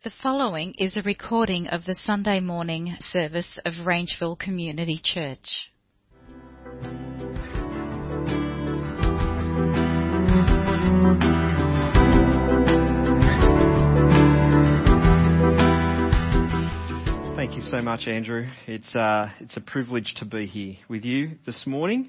The following is a recording of the Sunday morning service of Rangeville Community Church. Thank you so much, Andrew. It's a privilege to be here with you this morning.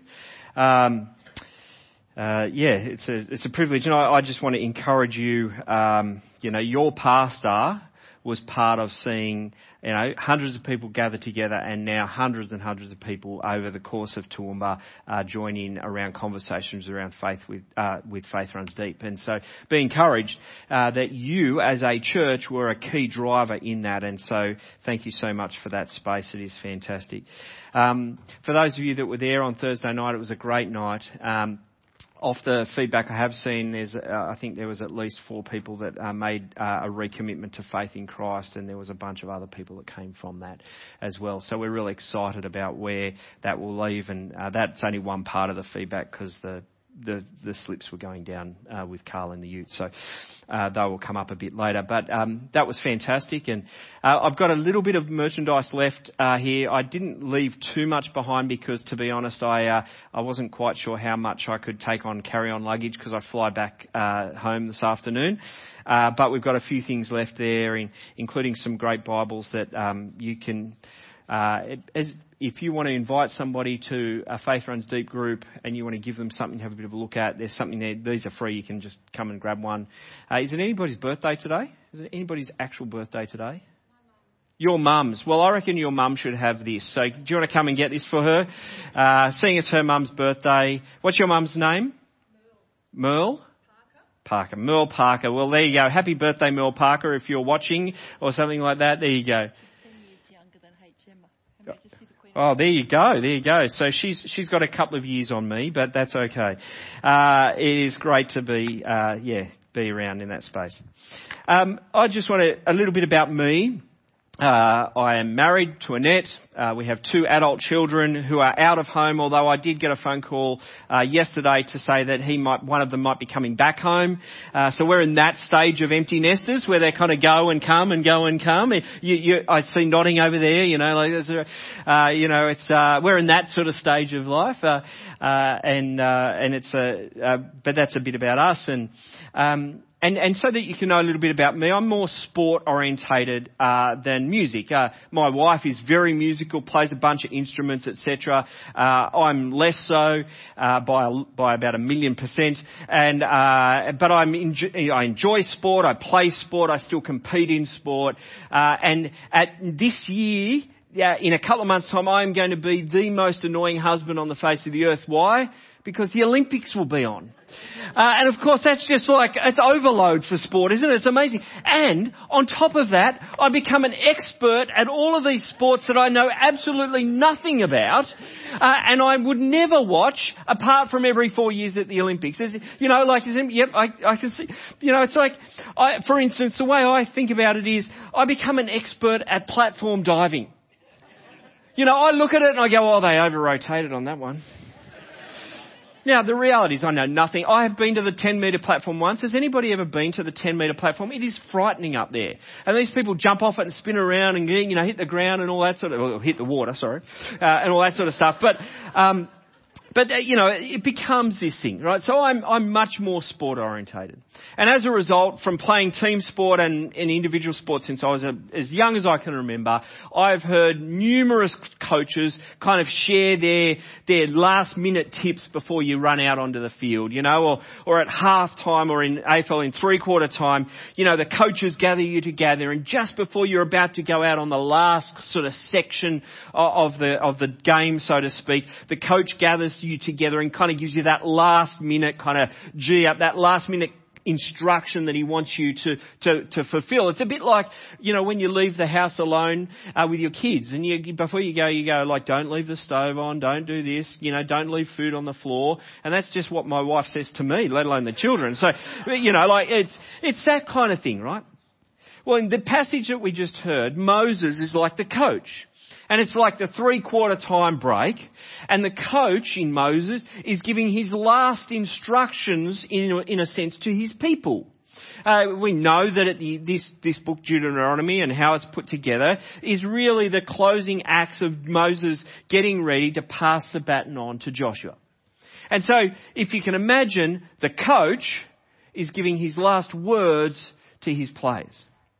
It's a privilege, and I just want to encourage you. Your pastor was part of seeing, hundreds of people gather together, and now hundreds and hundreds of people over the course of Toowoomba join in around conversations around faith with Faith Runs Deep. And so be encouraged that you as a church were a key driver in that. And so thank you so much for that space. It is fantastic. For those of you that were there on Thursday night, it was a great night. Off the feedback I have seen, I think there was at least 4 people that made a recommitment to faith in Christ, and there was a bunch of other people that came from that as well. So we're really excited about where that will leave, and that's only one part of the feedback because the slips were going down with Carl and the Ute, so they will come up a bit later. But that was fantastic, and I've got a little bit of merchandise left here. I didn't leave too much behind because, to be honest, I wasn't quite sure how much I could take on carry-on luggage because I fly back home this afternoon. But we've got a few things left there, including some great Bibles that you can... If you want to invite somebody to a Faith Runs Deep group and you want to give them something to have a bit of a look at, there's something there. These are free. You can just come and grab one. Is it anybody's birthday today? Is it anybody's actual birthday today? Your mum's. Well, I reckon your mum should have this. So do you want to come and get this for her? Seeing it's her mum's birthday. What's your mum's name? Merle? Parker. Merle Parker. Well, there you go. Happy birthday, Merle Parker, if you're watching or something like that. There you go. Oh, there you go. So she's got a couple of years on me, but that's okay. It is great to be around in that space. I just want a little bit about me. I am married to Annette. We have 2 adult children who are out of home, although I did get a phone call yesterday to say that one of them might be coming back home. So we're in that stage of empty nesters where they kind of go and come and go and come. I see nodding over there, we're in that sort of stage of life. But that's a bit about us. And so that you can know a little bit about me, I'm more sport orientated than music. My wife is very musical, plays a bunch of instruments, etc. I'm less so by about 1,000,000%. But I enjoy sport. I play sport. I still compete in sport. And at this year, in a couple of months' time, I am going to be the most annoying husband on the face of the earth. Why? Because the Olympics will be on. And of course that's just it's overload for sport, isn't it? It's amazing. And on top of that, I become an expert at all of these sports that I know absolutely nothing about. And I would never watch apart from every 4 years at the Olympics. I can see, it's like, for instance, the way I think about it is I become an expert at platform diving. I look at it and I go, oh, they over-rotated on that one. Now, the reality is I know nothing. I have been to the 10-metre platform once. Has anybody ever been to the 10-metre platform? It is frightening up there. And these people jump off it and spin around and, hit the ground and all that hit the water, sorry, and all that sort of stuff. But it becomes this thing, right? So I'm much more sport orientated. And as a result, from playing team sport and individual sport since I was as young as I can remember, I've heard numerous coaches kind of share their last minute tips before you run out onto the field, or at half time or in AFL in 3/4 time, the coaches gather you together, and just before you're about to go out on the last sort of section of the game, so to speak, the coach gathers you together and kind of gives you that last minute kind of G-up, that last minute instruction that he wants you to fulfill. It's a bit like, when you leave the house alone with your kids, and before you go like, don't leave the stove on, don't do this, don't leave food on the floor. And that's just what my wife says to me, let alone the children. So, it's that kind of thing, right? Well, in the passage that we just heard, Moses is like the coach. And it's like the 3/4 time break. And the coach in Moses is giving his last instructions, in a sense, to his people. We know that this book, Deuteronomy, and how it's put together is really the closing acts of Moses getting ready to pass the baton on to Joshua. And so, if you can imagine, the coach is giving his last words to his players.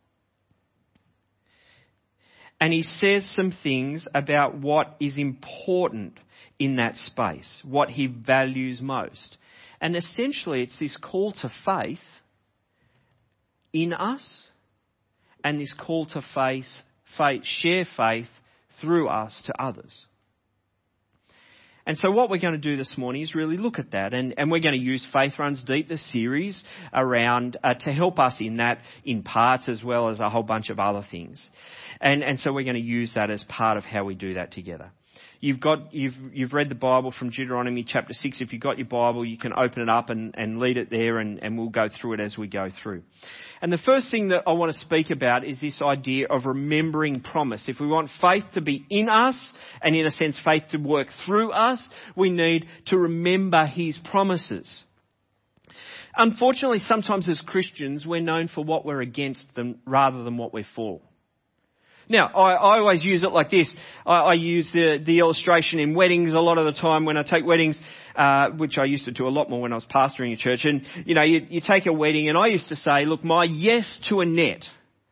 And he says some things about what is important in that space, what he values most. And essentially, it's this call to faith in us, and this call to share faith through us to others. And so what we're going to do this morning is really look at that, and we're going to use Faith Runs Deep, the series, around to help us in that, in parts, as well as a whole bunch of other things. And so we're going to use that as part of how we do that together. You've read the Bible from Deuteronomy chapter 6. If you've got your Bible, you can open it up and lead it there, and we'll go through it as we go through. And the first thing that I want to speak about is this idea of remembering promise. If we want faith to be in us, and in a sense faith to work through us, we need to remember his promises. Unfortunately, sometimes as Christians, we're known for what we're against them rather than what we're for. Now, I always use it like this. I use the illustration in weddings a lot of the time when I take weddings, which I used to do a lot more when I was pastoring a church. And, you take a wedding, and I used to say, look, my yes to Annette,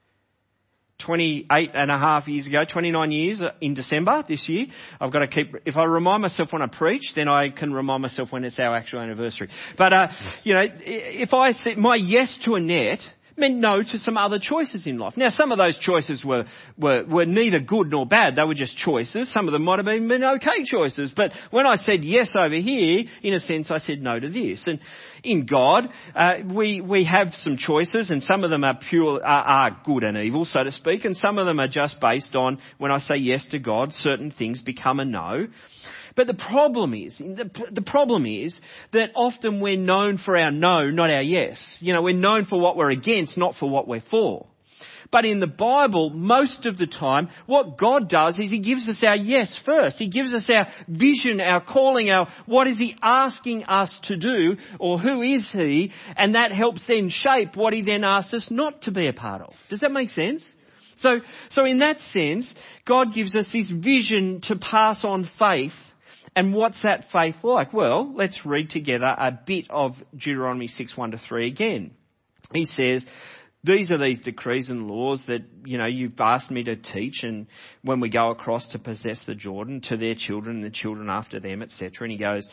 28 and a half years ago, 29 years in December this year, I've got to keep, if I remind myself when I preach, then I can remind myself when it's our actual anniversary. But, if I said my yes to Annette meant no to some other choices in life. Now, some of those choices were neither good nor bad. They were just choices. Some of them might have been okay choices. But when I said yes over here, in a sense, I said no to this. And in God, we have some choices, and some of them are are good and evil, so to speak, and some of them are just based on, when I say yes to God, certain things become a no. But the problem is that often we're known for our no, not our yes. We're known for what we're against, not for what we're for. But in the Bible, most of the time, what God does is he gives us our yes first. He gives us our vision, our calling, what is he asking us to do, or who is he, and that helps then shape what he then asks us not to be a part of. Does that make sense? So in that sense, God gives us this vision to pass on faith. And what's that faith like? Well, let's read together a bit of Deuteronomy 6:1-3 again. He says, these are these decrees and laws that, you've asked me to teach, and when we go across to possess the Jordan, to their children and the children after them, etc. And he goes,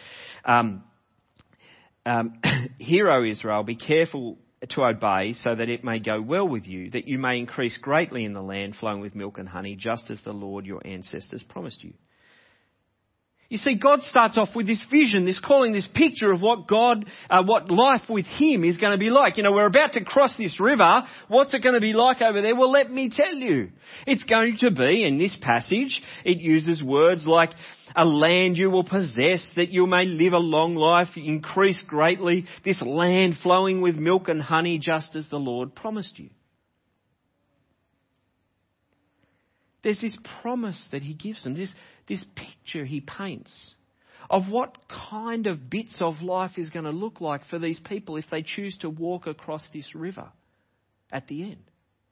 Hear, O Israel, be careful to obey, so that it may go well with you, that you may increase greatly in the land flowing with milk and honey, just as the Lord your ancestors promised you. You see, God starts off with this vision, this calling, this picture of what life with him is going to be like. We're about to cross this river. What's it going to be like over there? Well, let me tell you. It's going to be, in this passage, it uses words like a land you will possess, that you may live a long life, increase greatly, this land flowing with milk and honey, just as the Lord promised you. There's this promise that he gives them, this picture he paints of what kind of bits of life is going to look like for these people if they choose to walk across this river at the end.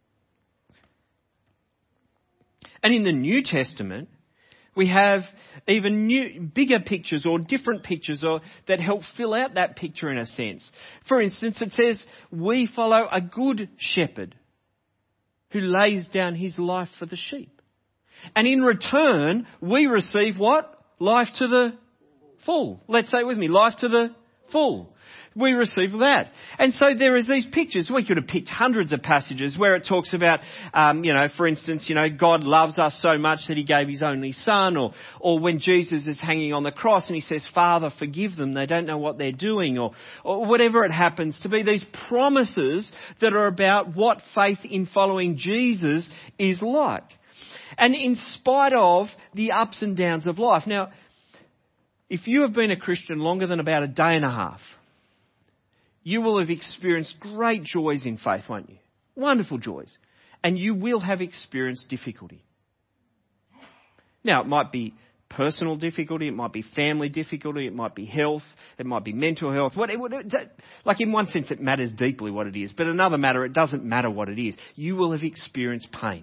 And in the New Testament, we have even bigger pictures or different pictures that help fill out that picture in a sense. For instance, it says, we follow a good shepherd who lays down his life for the sheep. And in return, we receive what? Life to the full. Let's say it with me. Life to the full. We receive that. And so there is these pictures. We could have picked hundreds of passages where it talks about, for instance, God loves us so much that he gave his only son, or when Jesus is hanging on the cross and he says, Father, forgive them. They don't know what they're doing, or whatever it happens to be. These promises that are about what faith in following Jesus is like. And in spite of the ups and downs of life. Now, if you have been a Christian longer than about a day and a half, you will have experienced great joys in faith, won't you? Wonderful joys. And you will have experienced difficulty. Now, it might be personal difficulty, it might be family difficulty, it might be health, it might be mental health. Like in one sense it matters deeply what it is, but in another matter it doesn't matter what it is. You will have experienced pain.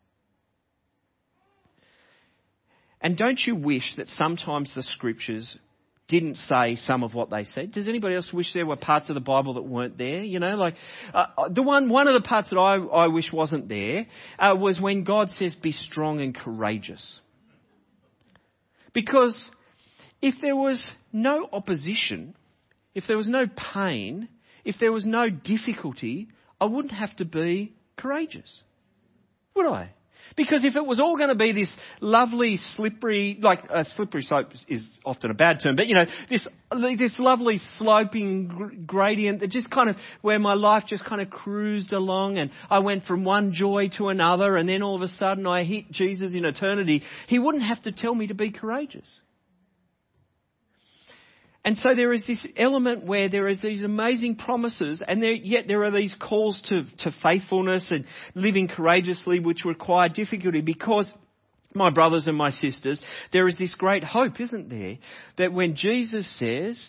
And don't you wish that sometimes the scriptures didn't say some of what they said? Does anybody else wish there were parts of the Bible that weren't there? You know, like one of the parts that I wish wasn't there was when God says, be strong and courageous. Because if there was no opposition, if there was no pain, if there was no difficulty, I wouldn't have to be courageous, would I? Because if it was all going to be this lovely slippery, like a slippery slope is often a bad term, but you know, this lovely sloping gradient that just kind of, where my life just kind of cruised along and I went from one joy to another and then all of a sudden I hit Jesus in eternity, he wouldn't have to tell me to be courageous. And so there is this element where there is these amazing promises and yet there are these calls to faithfulness and living courageously which require difficulty, because, my brothers and my sisters, there is this great hope, isn't there, that when Jesus says,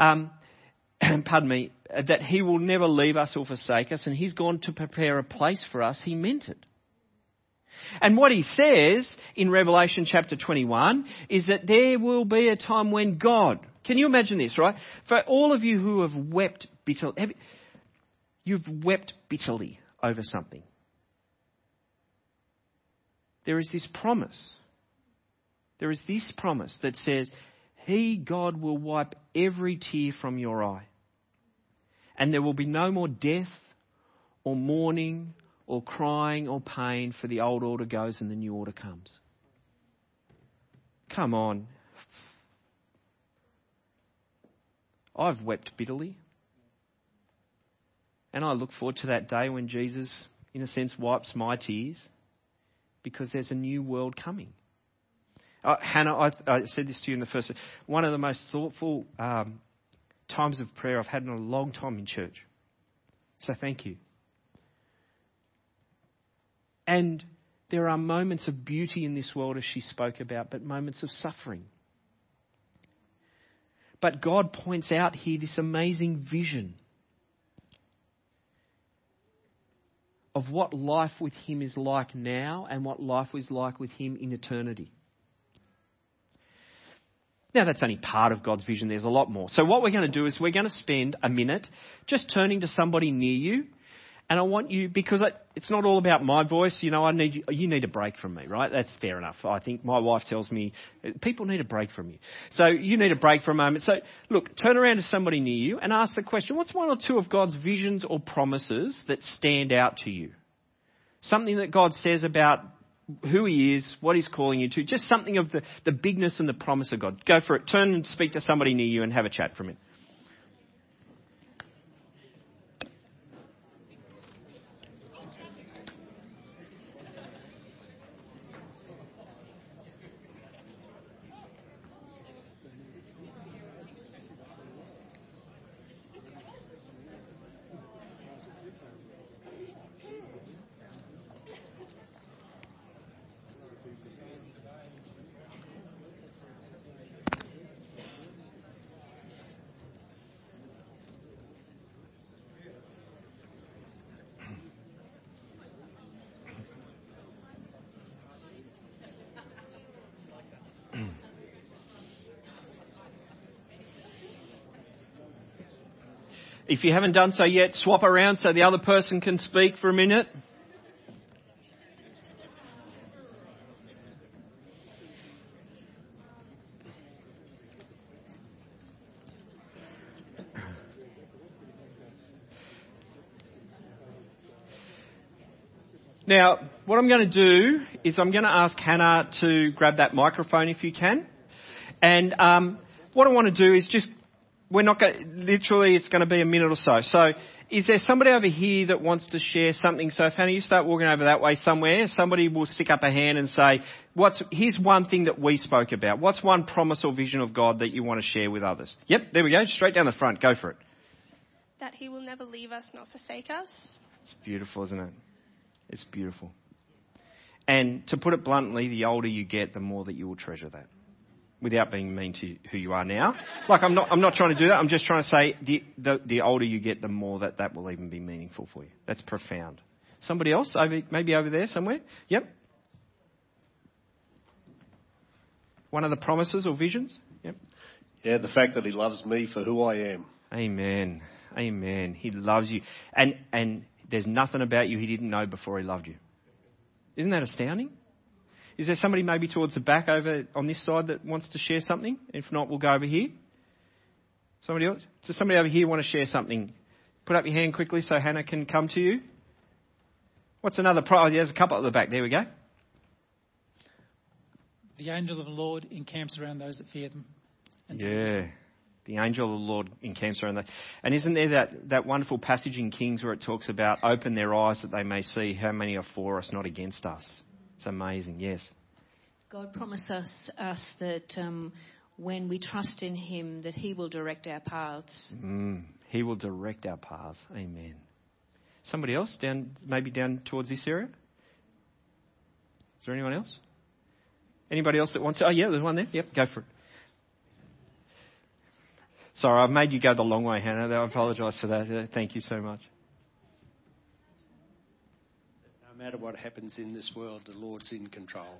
that he will never leave us or forsake us and he's gone to prepare a place for us, he meant it. And what he says in Revelation chapter 21 is that there will be a time when God, can you imagine this, right? For all of you who have wept bitterly, you've wept bitterly over something. There is this promise. There is this promise that says, he, God, will wipe every tear from your eye. And there will be no more death or mourning or crying or pain, for the old order goes and the new order comes. Come on. I've wept bitterly. And I look forward to that day when Jesus, in a sense, wipes my tears, because there's a new world coming. Hannah, I said this to you in the first, one of the most thoughtful times of prayer I've had in a long time in church. So thank you. And there are moments of beauty in this world, as she spoke about, but moments of suffering. But God points out here this amazing vision of what life with him is like now and what life is like with him in eternity. Now, that's only part of God's vision. There's a lot more. So what we're going to do is we're going to spend a minute just turning to somebody near you. And I want you, because it's not all about my voice, you know, you need a break from me, right? That's fair enough. I think my wife tells me people need a break from you. So you need a break for a moment. So look, turn around to somebody near you and ask the question, what's one or two of God's visions or promises that stand out to you? Something that God says about who he is, what he's calling you to, just something of the bigness and the promise of God. Go for it. Turn and speak to somebody near you and have a chat for a minute. If you haven't done so yet, swap around so the other person can speak for a minute. Now, what I'm going to do is I'm going to ask Hannah to grab that microphone if you can. And what I want to do is just, we're not going, literally it's going to be a minute or so. So is there somebody over here that wants to share something? So if Hannah, you start walking over that way somewhere, somebody will stick up a hand and say, here's one thing that we spoke about. What's one promise or vision of God that you want to share with others? Yep, there we go. Straight down the front. Go for it. That he will never leave us nor forsake us. It's beautiful, isn't it? It's beautiful. And to put it bluntly, the older you get, the more that you will treasure that. without being mean to who you are now. Like, I'm not trying to do that. I'm just trying to say the older you get, the more that will even be meaningful for you. That's profound. Somebody else, maybe over there somewhere? Yep. One of the promises or visions? Yep. Yeah, the fact that he loves me for who I am. Amen. Amen. He loves you. And there's nothing about you he didn't know before he loved you. Isn't that astounding? Is there somebody maybe towards the back over on this side that wants to share something? If not, we'll go over here. Somebody else? Does somebody over here want to share something? Put up your hand quickly so Hannah can come to you. What's another there's a couple at the back. There we go. The angel of the Lord encamps around those that fear them. Yeah. The angel of the Lord encamps around that. And isn't there that wonderful passage in Kings where it talks about open their eyes that they may see how many are for us, not against us. It's amazing, yes. God promises us that when we trust in him, that he will direct our paths. He will direct our paths. Amen. Somebody else maybe down towards this area? Is there anyone else? Anybody else that wants to? Oh, yeah, there's one there. Yep, go for it. Sorry, I've made you go the long way, Hannah. I apologise for that. Thank you so much. No matter what happens in this world, the Lord's in control.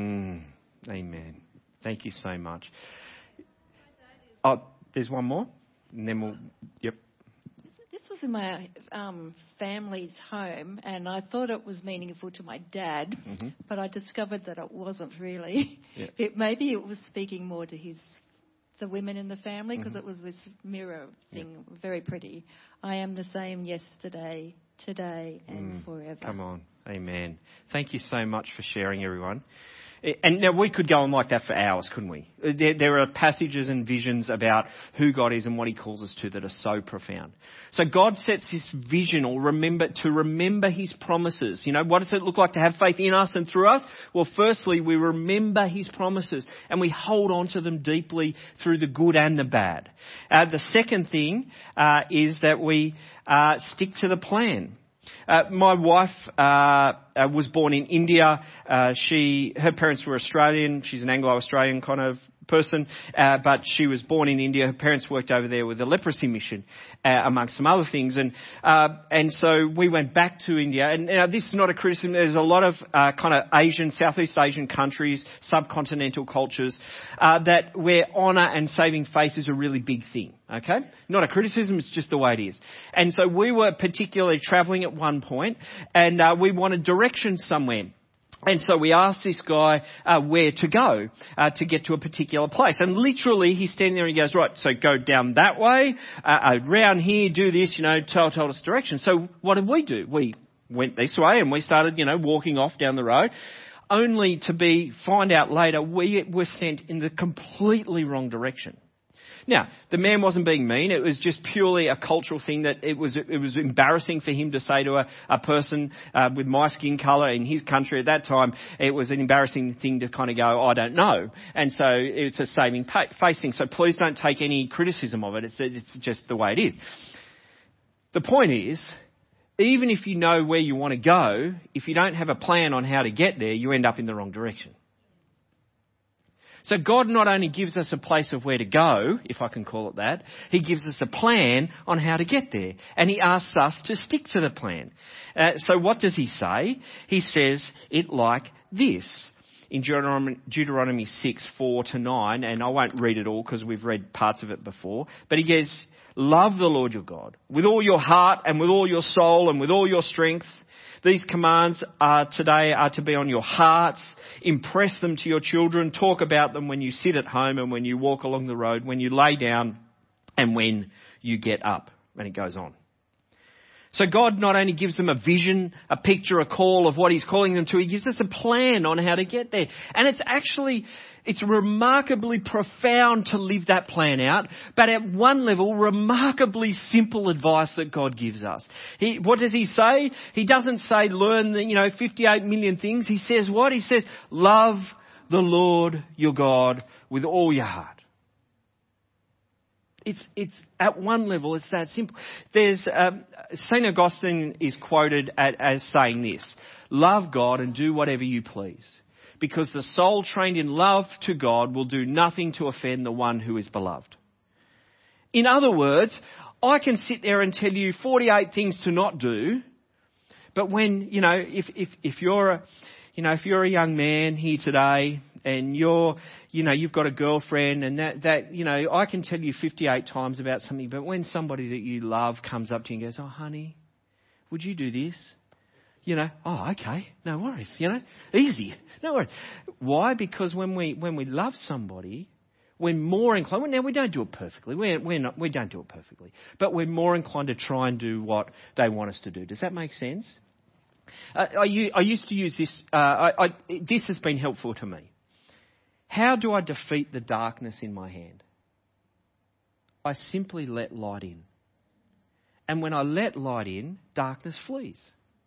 Amen. Thank you so much. Oh, there's one more, and then we'll. Yep. This was in my family's home, and I thought it was meaningful to my dad, but I discovered that it wasn't really. Yeah. Maybe it was speaking more to the women in the family, because it was this mirror thing, very pretty. I am the same yesterday, today, and forever. Come on. Amen. Thank you so much for sharing, everyone. And now we could go on like that for hours, couldn't we? There are passages and visions about who God is and what he calls us to that are so profound. So God sets this vision or remember his promises. You know, what does it look like to have faith in us and through us? Well, firstly, we remember his promises and we hold on to them deeply through the good and the bad. The second thing is that we stick to the plan. My wife was born in India. Her parents were Australian. She's an Anglo-Australian kind of person, but she was born in India. Her parents worked over there with the leprosy mission, amongst some other things. And so we went back to India. And this is not a criticism. There's a lot of kind of Southeast Asian countries, subcontinental cultures, where honour and saving face is a really big thing. Okay? Not a criticism, it's just the way it is. And so we were particularly travelling at one point, and we wanted directions somewhere. And so we asked this guy where to go to get to a particular place. And literally he's standing there and he goes, right, so go down that way, around here, do this, told us directions. So what did we do? We went this way and we started, walking off down the road, only to find out later we were sent in the completely wrong direction. Now, the man wasn't being mean. It was just purely a cultural thing that it was embarrassing for him to say to a person with my skin colour in his country at that time. It was an embarrassing thing to kind of go, I don't know. And so it's a saving face thing. So please don't take any criticism of it. It's just the way it is. The point is, even if you know where you want to go, if you don't have a plan on how to get there, you end up in the wrong direction. So God not only gives us a place of where to go, if I can call it that, he gives us a plan on how to get there. And he asks us to stick to the plan. So what does he say? He says it like this. In Deuteronomy 6, 4-9, and I won't read it all because we've read parts of it before, but he goes, love the Lord your God with all your heart and with all your soul and with all your strength. These commands today are to be on your hearts. Impress them to your children. Talk about them when you sit at home and when you walk along the road, when you lay down and when you get up. And it goes on. So God not only gives them a vision, a picture, a call of what he's calling them to, he gives us a plan on how to get there. And it's remarkably profound to live that plan out, but at one level, remarkably simple advice that God gives us. What does he say? He doesn't say learn 58 million things. He says what? He says love the Lord your God with all your heart. It's at one level, it's that simple. There's St. Augustine is quoted as saying this: love God and do whatever you please. because the soul trained in love to God will do nothing to offend the one who is beloved. In other words, I can sit there and tell you 48 things to not do, but when, if you're a young man here today and you've got a girlfriend and that I can tell you 58 times about something, but when somebody that you love comes up to you and goes, "Oh, honey, would you do this?" "Oh, okay, no worries, easy, no worries." Why? Because when we love somebody, we're more inclined. Now, we don't do it perfectly. We don't do it perfectly, but we're more inclined to try and do what they want us to do. Does that make sense? I used to use this. This has been helpful to me. How do I defeat the darkness in my hand? I simply let light in. And when I let light in, darkness flees.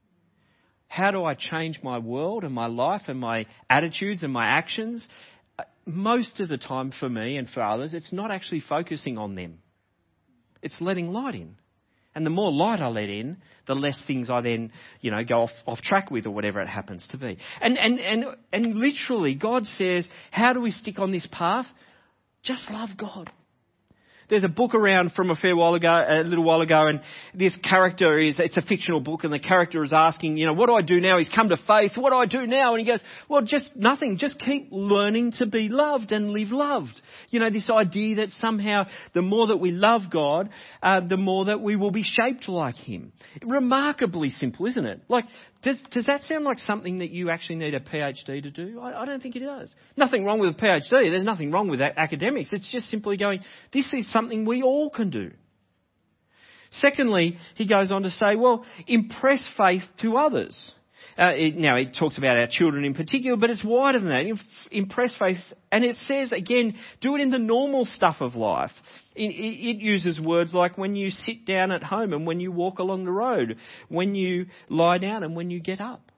How do I change my world and my life and my attitudes and my actions? Most of the time for me and for others, it's not actually focusing on them. It's letting light in. And the more light I let in, the less things I then, go off track with or whatever it happens to be. And literally, God says, how do we stick on this path? Just love God. There's a book around from a little while ago, and this character it's a fictional book, and the character is asking, what do I do now? He's come to faith. What do I do now? And he goes, well, just nothing. Just keep learning to be loved and live loved. This idea that somehow the more that we love God, the more that we will be shaped like Him. Remarkably simple, isn't it? Does that sound like something that you actually need a PhD to do? I don't think it does. Nothing wrong with a PhD. There's nothing wrong with academics. It's just simply going, this is something we all can do. Secondly, he goes on to say, impress faith to others. It talks about our children in particular, but it's wider than that. Impress faith. And it says, again, do it in the normal stuff of life. It uses words like when you sit down at home and when you walk along the road, when you lie down and when you get up.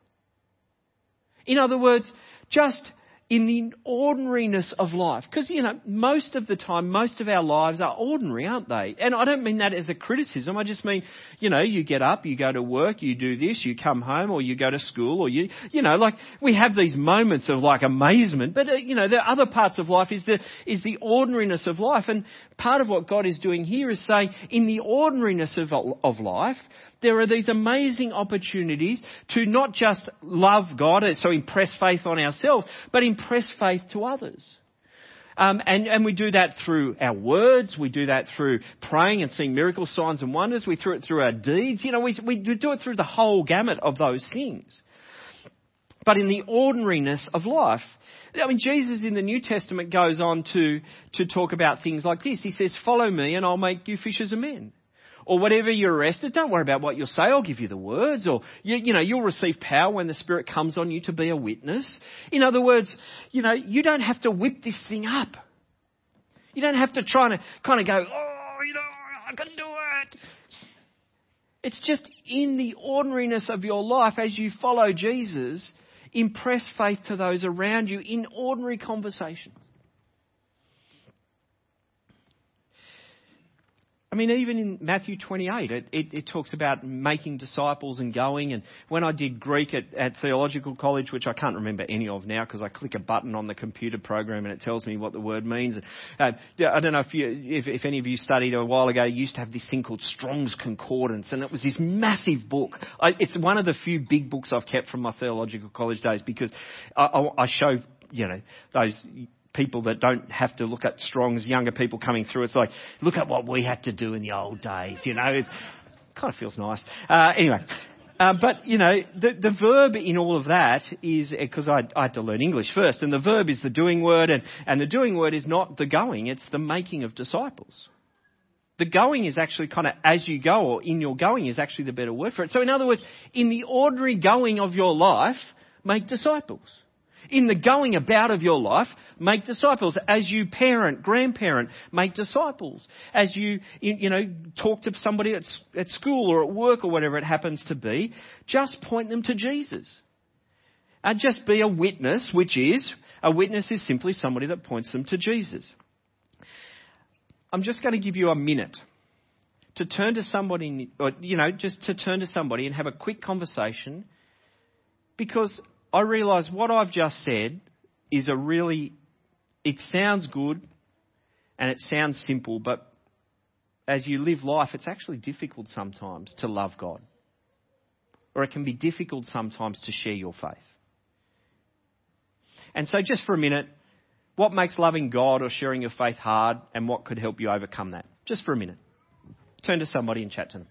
In other words, just in the ordinariness of life. Because, most of the time, most of our lives are ordinary, aren't they? And I don't mean that as a criticism. I just mean, you get up, you go to work, you do this, you come home, or you go to school, or we have these moments of amazement. But, the other parts of life is the ordinariness of life. And part of what God is doing here is saying, in the ordinariness of life, there are these amazing opportunities to not just love God, so impress faith on ourselves, but impress faith to others. And we do that through our words. We do that through praying and seeing miracles, signs and wonders. We do it through our deeds. We do it through the whole gamut of those things. But in the ordinariness of life, Jesus in the New Testament goes on to talk about things like this. He says, "Follow me and I'll make you fishers of men." Or whatever you're arrested, don't worry about what you'll say. I'll give you the words. Or, you'll receive power when the Spirit comes on you to be a witness. In other words, you don't have to whip this thing up. You don't have to try to kind of go, I can do it. It's just in the ordinariness of your life as you follow Jesus, impress faith to those around you in ordinary conversations. Even in Matthew 28, it talks about making disciples and going. And when I did Greek at theological college, which I can't remember any of now because I click a button on the computer program and it tells me what the word means. I don't know if any of you studied a while ago, you used to have this thing called Strong's Concordance, and it was this massive book. It's one of the few big books I've kept from my theological college days because I show, those people that don't have to look at Strong's, younger people coming through. It's like, look at what we had to do in the old days, It kind of feels nice. Anyway, but, the verb in all of that is, because I had to learn English first, and the verb is the doing word, and the doing word is not the going, it's the making of disciples. The going is actually kind of as you go, or in your going is actually the better word for it. So in other words, in the ordinary going of your life, make disciples. In the going about of your life, make disciples. As you parent, grandparent, make disciples. As you talk to somebody at school or at work or whatever it happens to be, just point them to Jesus. And just be a witness, a witness is simply somebody that points them to Jesus. I'm just going to give you a minute to turn to somebody, or, just to turn to somebody and have a quick conversation, because I realise what I've just said is it sounds good and it sounds simple, but as you live life, it's actually difficult sometimes to love God. Or it can be difficult sometimes to share your faith. And so just for a minute, what makes loving God or sharing your faith hard, and what could help you overcome that? Just for a minute. Turn to somebody and chat to them.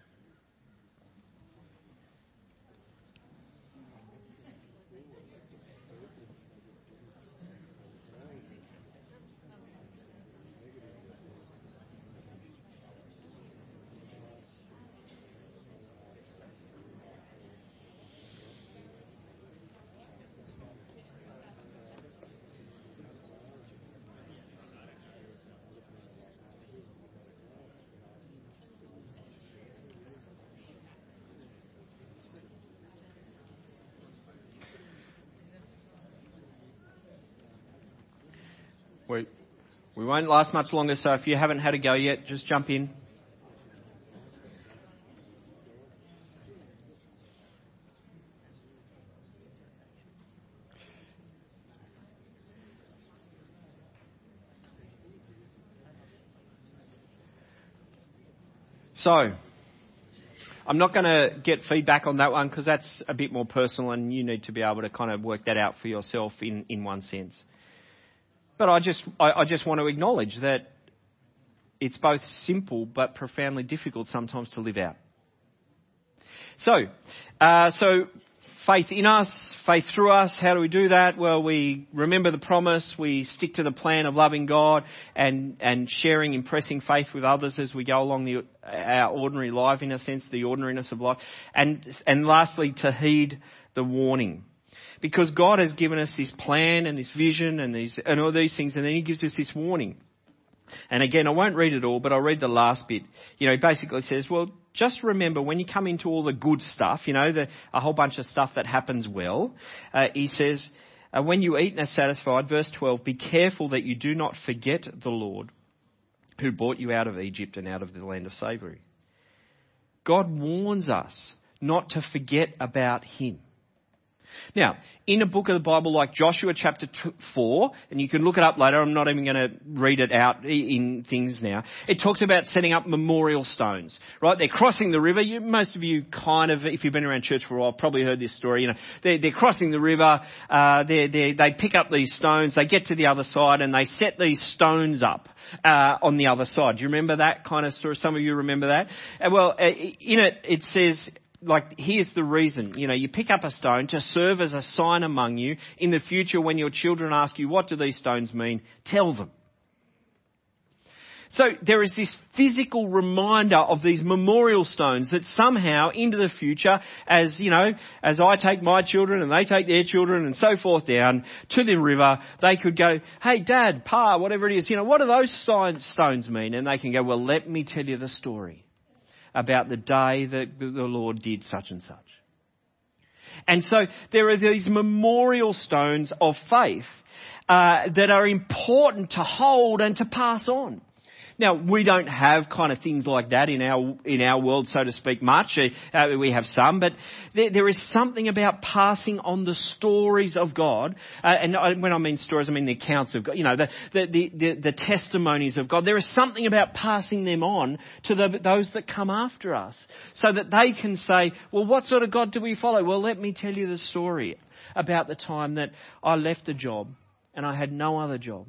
We won't last much longer, so if you haven't had a go yet, just jump in. So, I'm not going to get feedback on that one because that's a bit more personal and you need to be able to kind of work that out for yourself in one sense. But I just want to acknowledge that it's both simple but profoundly difficult sometimes to live out. So faith in us, faith through us, how do we do that? Well, we remember the promise, we stick to the plan of loving God and sharing, impressing faith with others as we go along our ordinary life, in a sense, the ordinariness of life. And lastly, to heed the warning. Because God has given us this plan and this vision and all these things, and then He gives us this warning. And again, I won't read it all, but I'll read the last bit. He basically says, well, just remember when you come into all the good stuff, a whole bunch of stuff that happens well. He says, when you eat and are satisfied, verse 12, be careful that you do not forget the Lord who brought you out of Egypt and out of the land of slavery. God warns us not to forget about Him. Now, in a book of the Bible like Joshua chapter 4, and you can look it up later, I'm not even going to read it out in things now. It talks about setting up memorial stones, right? They're crossing the river. Most of you kind of, if you've been around church for a while, probably heard this story. They're crossing the river. They pick up these stones. They get to the other side and they set these stones up on the other side. Do you remember that kind of story? Some of you remember that? Well, in it says, here's the reason. You pick up a stone to serve as a sign among you. In the future, when your children ask you, what do these stones mean? Tell them. So there is this physical reminder of these memorial stones that somehow into the future, as I take my children and they take their children and so forth down to the river, they could go, hey, Dad, Pa, whatever it is, what do those stones mean? And they can go, well, let me tell you the story about the day that the Lord did such and such. And so there are these memorial stones of faith that are important to hold and to pass on. Now, we don't have kind of things like that in our world, so to speak, much. We have some, but there is something about passing on the stories of God. And when I mean stories, I mean the accounts of God, the testimonies of God. There is something about passing them on to those that come after us so that they can say, well, what sort of God do we follow? Well, let me tell you the story about the time that I left a job and I had no other job.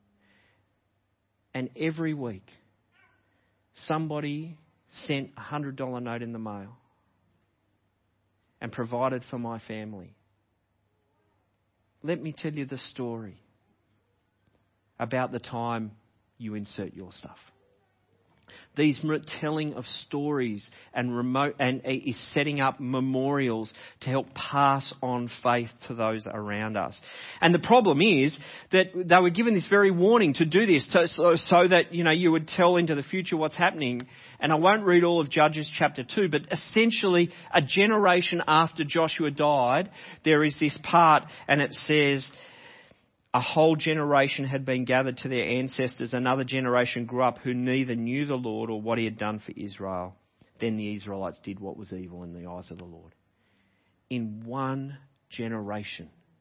And every week, somebody sent a $100 note in the mail and provided for my family. Let me tell you the story about the time you insert your stuff. These telling of stories and is setting up memorials to help pass on faith to those around us. And the problem is that they were given this very warning to do this so that, you would tell into the future what's happening. And I won't read all of Judges chapter 2, but essentially a generation after Joshua died, there is this part and it says, a whole generation had been gathered to their ancestors. Another generation grew up who neither knew the Lord or what He had done for Israel. Then the Israelites did what was evil in the eyes of the Lord. In one generation,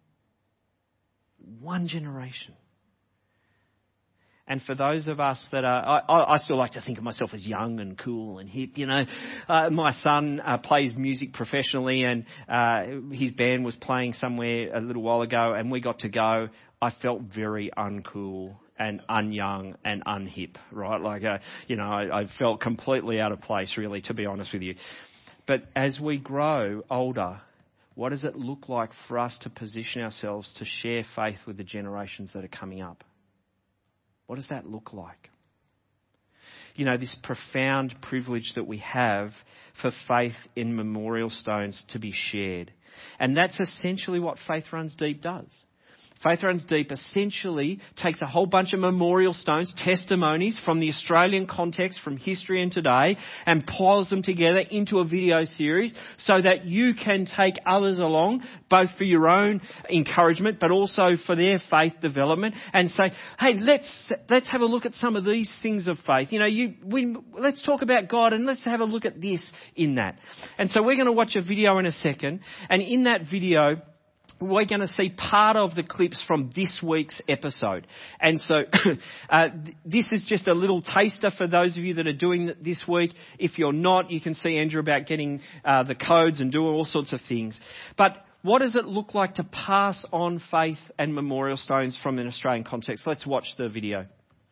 One generation. And for those of us that are, I still like to think of myself as young and cool and hip, you know. My son plays music professionally, and his band was playing somewhere a little while ago, and we got to go. I felt very uncool and unyoung and unhip, right? Like, I felt completely out of place, really, to be honest with you. But as we grow older, what does it look like for us to position ourselves to share faith with the generations that are coming up? What does that look like? You know, this profound privilege that we have for faith in memorial stones to be shared. And that's essentially what Faith Runs Deep does. Faith Runs Deep essentially takes a whole bunch of memorial stones, testimonies from the Australian context, from history and today, and piles them together into a video series so that you can take others along, both for your own encouragement, but also for their faith development, and say, hey, let's have a look at some of these things of faith. You know, let's talk about God, and let's have a look at this in that. And so we're going to watch a video in a second, and in that video, we're going to see part of the clips from this week's episode. And so this is just a little taster for those of you that are doing it this week. If you're not, you can see Andrew about getting the codes and doing all sorts of things. But what does it look like to pass on faith and memorial stones from an Australian context? Let's watch the video.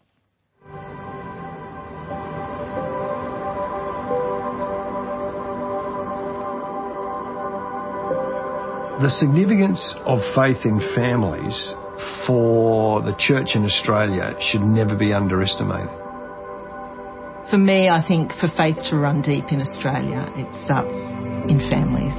The significance of faith in families for the church in Australia should never be underestimated. For me, I think for faith to run deep in Australia, it starts in families.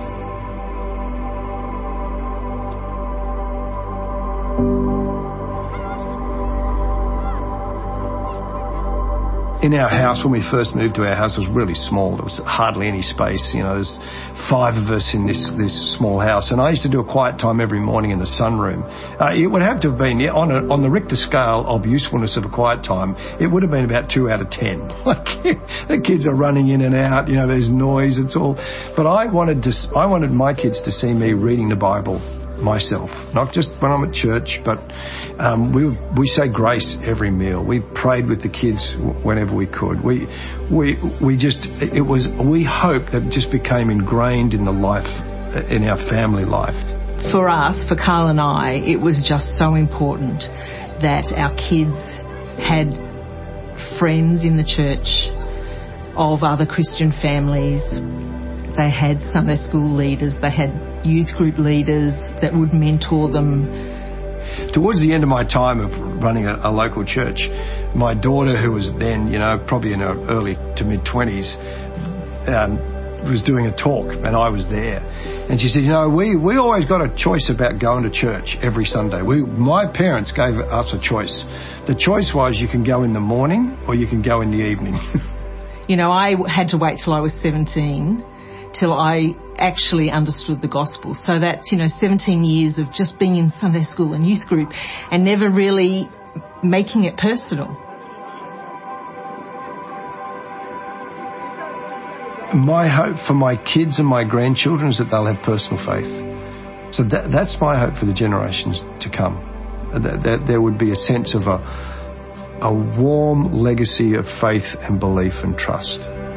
In our house, when we first moved to our house, it was really small. There was hardly any space. You know, there's 5 of us in this small house. And I used to do a quiet time every morning in the sunroom. It would have to have been, on the Richter scale of usefulness of a quiet time, it would have been about 2 out of 10. Like, the kids are running in and out, you know, there's noise, it's all. But I wanted my kids to see me reading the Bible myself, not just when I'm at church, but we say grace every meal. We prayed with the kids whenever we could. We hoped that it just became ingrained in the life, in our family life. For us, for Carl and I, it was just so important that our kids had friends in the church of other Christian families. They had Sunday school leaders, they had youth group leaders that would mentor them. Towards the end of my time of running a local church, my daughter, who was then, you know, probably in her early to mid-20s, was doing a talk, and I was there. And she said, you know, we always got a choice about going to church every Sunday. My parents gave us a choice. The choice was you can go in the morning or you can go in the evening. You know, I had to wait till I was 17 till I actually understood the gospel. So that's, 17 years of just being in Sunday school and youth group and never really making it personal. My hope for my kids and my grandchildren is that they'll have personal faith. So that's my hope for the generations to come. That there would be a sense of a warm legacy of faith and belief and trust.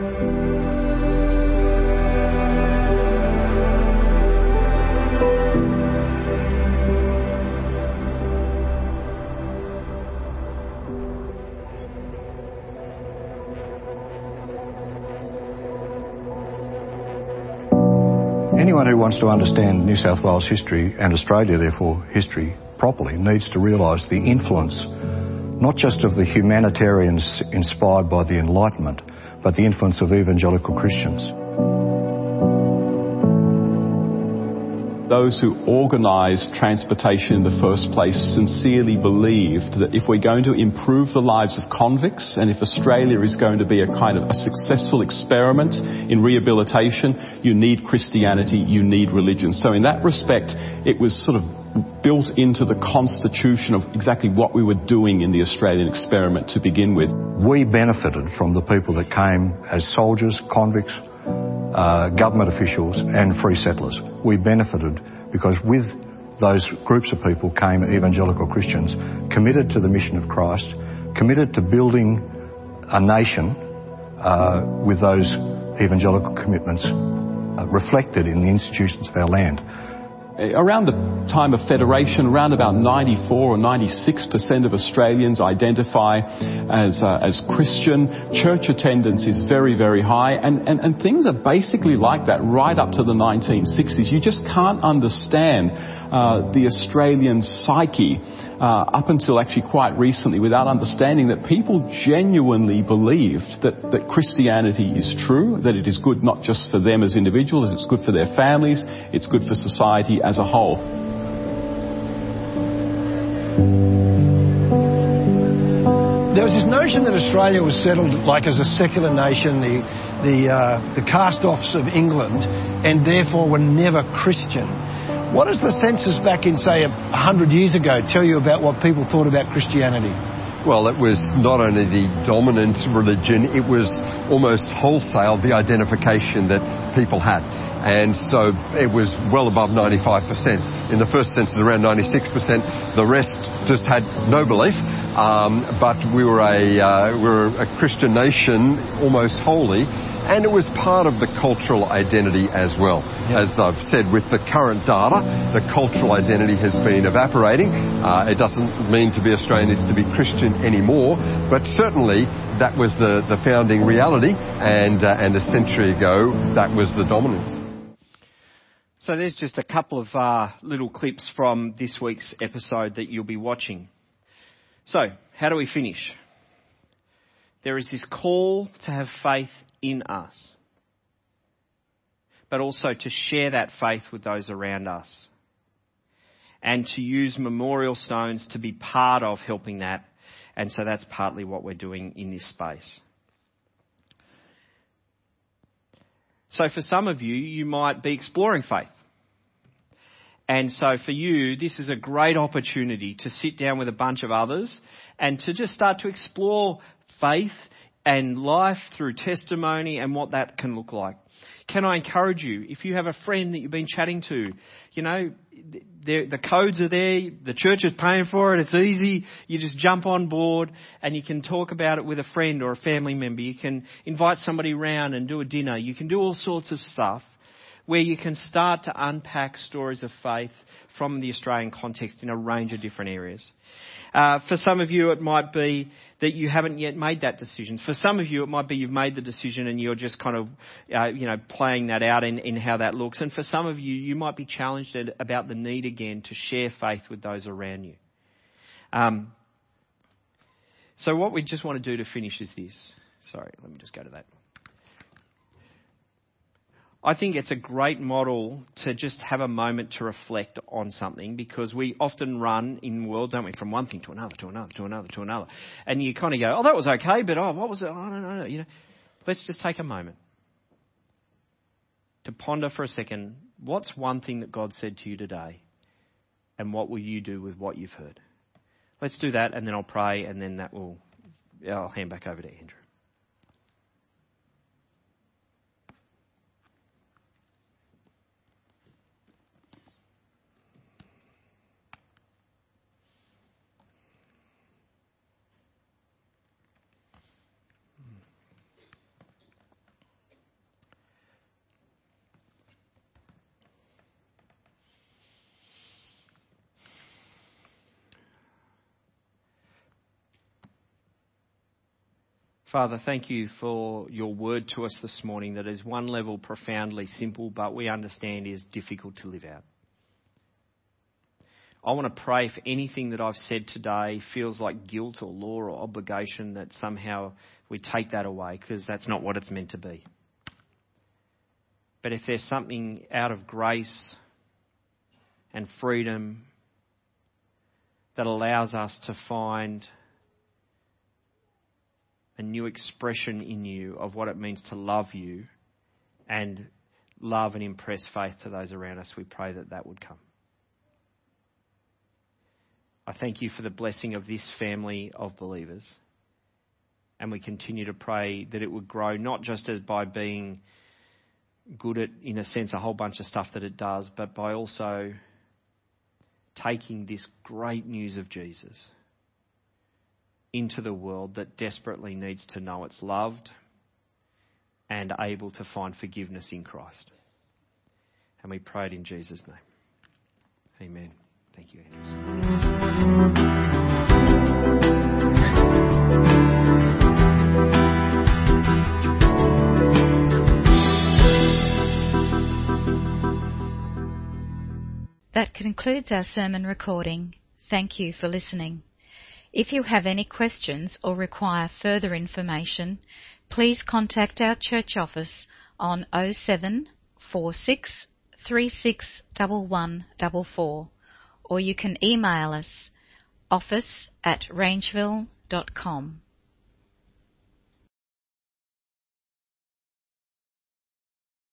Anyone who wants to understand New South Wales history, and Australia, therefore, history properly, needs to realise the influence not just of the humanitarians inspired by the Enlightenment, but the influence of evangelical Christians. Those who organised transportation in the first place sincerely believed that if we're going to improve the lives of convicts, and if Australia is going to be a kind of a successful experiment in rehabilitation, you need Christianity, you need religion. So in that respect, it was sort of built into the constitution of exactly what we were doing in the Australian experiment to begin with. We benefited from the people that came as soldiers, convicts, government officials and free settlers. We benefited because with those groups of people came evangelical Christians, committed to the mission of Christ, committed to building a nation with those evangelical commitments reflected in the institutions of our land. Around the time of Federation, around about 94 or 96% of Australians identify as Christian. Church attendance is very, very high, and things are basically like that right up to the 1960s. You just can't understand the Australian psyche up until actually quite recently without understanding that people genuinely believed that Christianity is true, that it is good not just for them as individuals, it's good for their families, it's good for society as a whole. There was this notion that Australia was settled like as a secular nation, the cast-offs of England, and therefore were never Christian. What does the census back in, say, 100 years ago tell you about what people thought about Christianity? Well, it was not only the dominant religion, it was almost wholesale the identification that people had. And so it was well above 95%. In the first census, around 96%. The rest just had no belief. But we were a Christian nation almost wholly. And it was part of the cultural identity as well. Yep. As I've said, with the current data, the cultural identity has been evaporating. It doesn't mean to be Australian is to be Christian anymore, but certainly that was the founding reality, and a century ago, that was the dominance. So there's just a couple of little clips from this week's episode that you'll be watching. So, how do we finish? There is this call to have faith in us, but also to share that faith with those around us, and to use memorial stones to be part of helping that. And so that's partly what we're doing in this space. So for some of you, you might be exploring faith. And so for you, this is a great opportunity to sit down with a bunch of others and to just start to explore faith and life through testimony and what that can look like. Can I encourage you, if you have a friend that you've been chatting to, you know, the codes are there, the church is paying for it, it's easy, you just jump on board and you can talk about it with a friend or a family member. You can invite somebody round and do a dinner. You can do all sorts of stuff where you can start to unpack stories of faith from the Australian context in a range of different areas. For some of you, it might be that you haven't yet made that decision. For some of you, it might be you've made the decision and you're just kind of, playing that out in how that looks. And for some of you, you might be challenged about the need again to share faith with those around you. So what we just want to do to finish is this. Sorry, let me just go to that. I think it's a great model to just have a moment to reflect on something, because we often run in the world, don't we, from one thing to another, to another, to another, to another. And you kind of go, oh, that was okay, but what was it? I don't know. You know, let's just take a moment to ponder for a second, what's one thing that God said to you today, and what will you do with what you've heard? Let's do that, and then I'll pray, and then I'll hand back over to Andrew. Father, thank you for your word to us this morning that is one level profoundly simple, but we understand is difficult to live out. I want to pray for anything that I've said today feels like guilt or law or obligation, that somehow we take that away, because that's not what it's meant to be. But if there's something out of grace and freedom that allows us to find a new expression in you of what it means to love you and love and impress faith to those around us, we pray that that would come. I thank you for the blessing of this family of believers. And we continue to pray that it would grow, not just as by being good at, in a sense, a whole bunch of stuff that it does, but by also taking this great news of Jesus into the world that desperately needs to know it's loved and able to find forgiveness in Christ. And we pray it in Jesus' name. Amen. Thank you, Andrews. That concludes our sermon recording. Thank you for listening. If you have any questions or require further information, please contact our church office on 07 46 36 1144, or you can email us office@rangeville.com.